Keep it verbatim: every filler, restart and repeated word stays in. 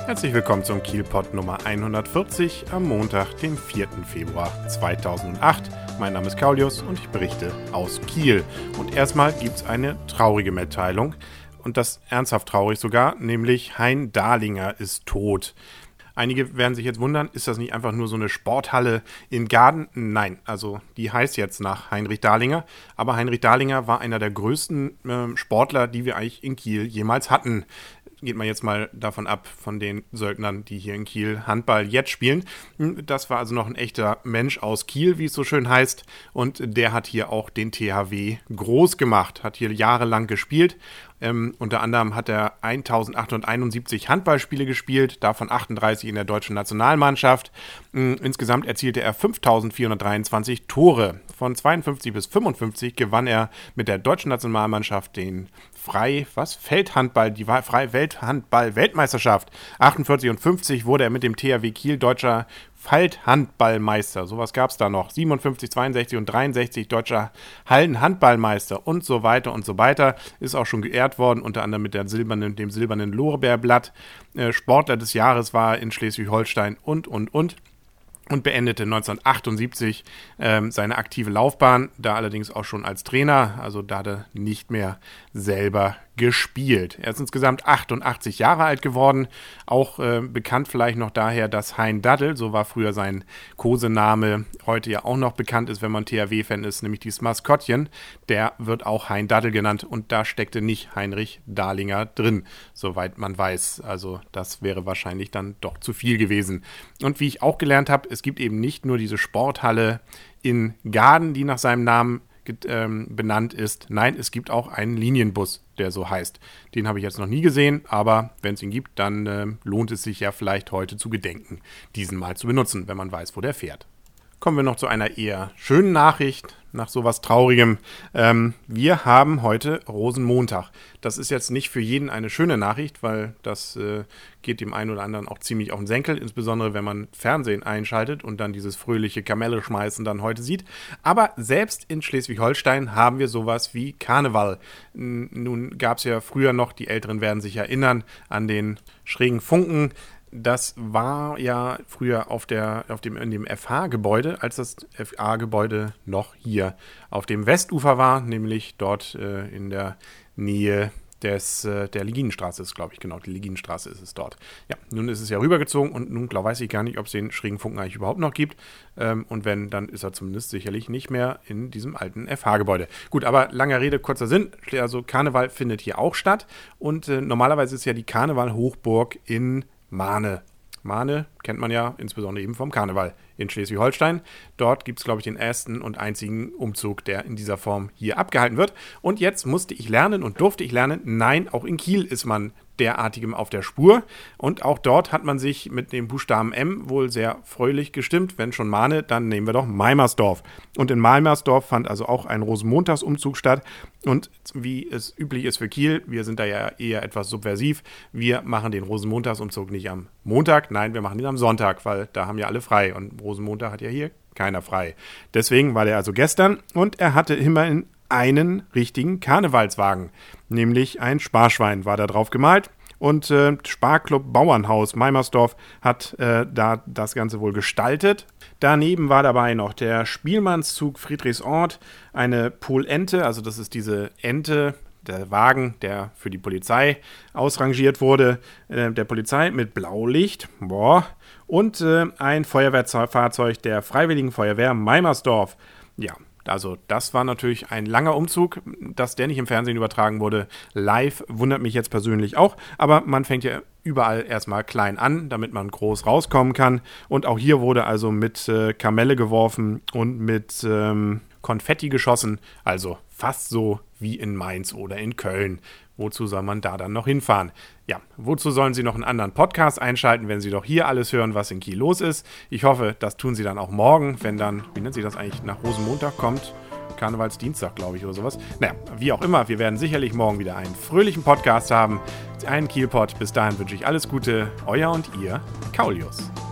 Herzlich willkommen zum Kielpot Nummer hundertvierzig am Montag, dem vierten Februar zweitausendacht. Mein Name ist Kaulius und ich berichte aus Kiel. Und erstmal gibt es eine traurige Mitteilung und das ernsthaft traurig sogar, nämlich Hein Dahlinger ist tot. Einige werden sich jetzt wundern, ist das nicht einfach nur so eine Sporthalle in Gaden? Nein, also die heißt jetzt nach Heinrich Dahlinger. Aber Heinrich Dahlinger war einer der größten äh, Sportler, die wir eigentlich in Kiel jemals hatten. Geht man jetzt mal davon ab, von den Söldnern, die hier in Kiel Handball jetzt spielen. Das war also noch ein echter Mensch aus Kiel, wie es so schön heißt. Und der hat hier auch den T H W groß gemacht, hat hier jahrelang gespielt. Ähm, unter anderem hat er eintausendachthunderteinundsiebzig Handballspiele gespielt, davon achtunddreißig in der deutschen Nationalmannschaft. Ähm, insgesamt erzielte er fünftausendvierhundertdreiundzwanzig Tore. Von zweiundfünfzig bis fünfundfünfzig gewann er mit der deutschen Nationalmannschaft den Frei, was? Feldhandball, die Frei Welthandball-Weltmeisterschaft. achtundvierzig und fünfzig wurde er mit dem T H W Kiel deutscher Feldhandballmeister, sowas gab es da noch, siebenundfünfzig, zweiundsechzig und dreiundsechzig deutscher Hallenhandballmeister und so weiter und so weiter, ist auch schon geehrt worden, unter anderem mit der silbernen, dem silbernen Lorbeerblatt. Äh, Sportler des Jahres war er in Schleswig-Holstein und, und, und. Und beendete neunzehnhundertachtundsiebzig ähm, seine aktive Laufbahn, da allerdings auch schon als Trainer, also da hat er nicht mehr selber gespielt. Er ist insgesamt achtundachtzig Jahre alt geworden, auch äh, bekannt vielleicht noch daher, dass Hein Daddel, so war früher sein Kosename, heute ja auch noch bekannt ist, wenn man T H W-Fan ist, nämlich dieses Maskottchen, der wird auch Hein Daddel genannt und da steckte nicht Heinrich Dahlinger drin, soweit man weiß. Also das wäre wahrscheinlich dann doch zu viel gewesen. Und wie ich auch gelernt habe, es gibt eben nicht nur diese Sporthalle in Gaden, die nach seinem Namen ähm, benannt ist. Nein, es gibt auch einen Linienbus, der so heißt. Den habe ich jetzt noch nie gesehen, aber wenn es ihn gibt, dann äh, lohnt es sich ja vielleicht heute zu gedenken, diesen mal zu benutzen, wenn man weiß, wo der fährt. Kommen wir noch zu einer eher schönen Nachricht, nach sowas Traurigem. Ähm, wir haben heute Rosenmontag. Das ist jetzt nicht für jeden eine schöne Nachricht, weil das äh, geht dem einen oder anderen auch ziemlich auf den Senkel, insbesondere wenn man Fernsehen einschaltet und dann dieses fröhliche Kamelle schmeißen dann heute sieht. Aber selbst in Schleswig-Holstein haben wir sowas wie Karneval. Nun gab es ja früher noch, die Älteren werden sich erinnern, an den schrägen Funken. Das war ja früher auf der, auf dem, in dem F H-Gebäude, als das F A-Gebäude noch hier auf dem Westufer war, nämlich dort äh, in der Nähe des, äh, der Leginenstraße ist, glaube ich, genau, die Leginenstraße ist es dort. Ja, nun ist es ja rübergezogen und nun glaub, weiß ich gar nicht, ob es den schrägen Funken eigentlich überhaupt noch gibt. Ähm, und wenn, dann ist er zumindest sicherlich nicht mehr in diesem alten F H-Gebäude. Gut, aber langer Rede, kurzer Sinn. Also Karneval findet hier auch statt und äh, normalerweise ist ja die Karneval-Hochburg in Mahne. Mahne kennt man ja insbesondere eben vom Karneval in Schleswig-Holstein. Dort gibt es, glaube ich, den ersten und einzigen Umzug, der in dieser Form hier abgehalten wird. Und jetzt musste ich lernen und durfte ich lernen, nein, auch in Kiel ist man derartigem auf der Spur. Und auch dort hat man sich mit dem Buchstaben M wohl sehr fröhlich gestimmt. Wenn schon Mahne, dann nehmen wir doch Meimersdorf. Und in Meimersdorf fand also auch ein Rosenmontagsumzug statt. Und wie es üblich ist für Kiel, wir sind da ja eher etwas subversiv, wir machen den Rosenmontagsumzug nicht am Montag, nein, wir machen ihn am Sonntag, weil da haben ja alle frei. Und Rosenmontag hat ja hier keiner frei. Deswegen war der also gestern und er hatte immerhin einen richtigen Karnevalswagen, nämlich ein Sparschwein war da drauf gemalt und äh, Sparclub Bauernhaus Meimersdorf hat äh, da das Ganze wohl gestaltet. Daneben war dabei noch der Spielmannszug Friedrichsort, eine Polente, also das ist diese Ente, der Wagen, der für die Polizei ausrangiert wurde, äh, der Polizei mit Blaulicht, boah, und äh, ein Feuerwehrfahrzeug der Freiwilligen Feuerwehr Meimersdorf. Ja, also das war natürlich ein langer Umzug, dass der nicht im Fernsehen übertragen wurde. Live wundert mich jetzt persönlich auch, aber man fängt ja überall erstmal klein an, damit man groß rauskommen kann. Und auch hier wurde also mit äh, Kamelle geworfen und mit ähm, Konfetti geschossen, also fast so wie in Mainz oder in Köln. Wozu soll man da dann noch hinfahren? Ja, wozu sollen Sie noch einen anderen Podcast einschalten, wenn Sie doch hier alles hören, was in Kiel los ist? Ich hoffe, das tun Sie dann auch morgen, wenn dann, wie nennt sich das eigentlich, nach Rosenmontag kommt? Karnevalsdienstag, glaube ich, oder sowas. Naja, wie auch immer, wir werden sicherlich morgen wieder einen fröhlichen Podcast haben. Einen Kielpot. Bis dahin wünsche ich alles Gute. Euer und Ihr, Kaulius.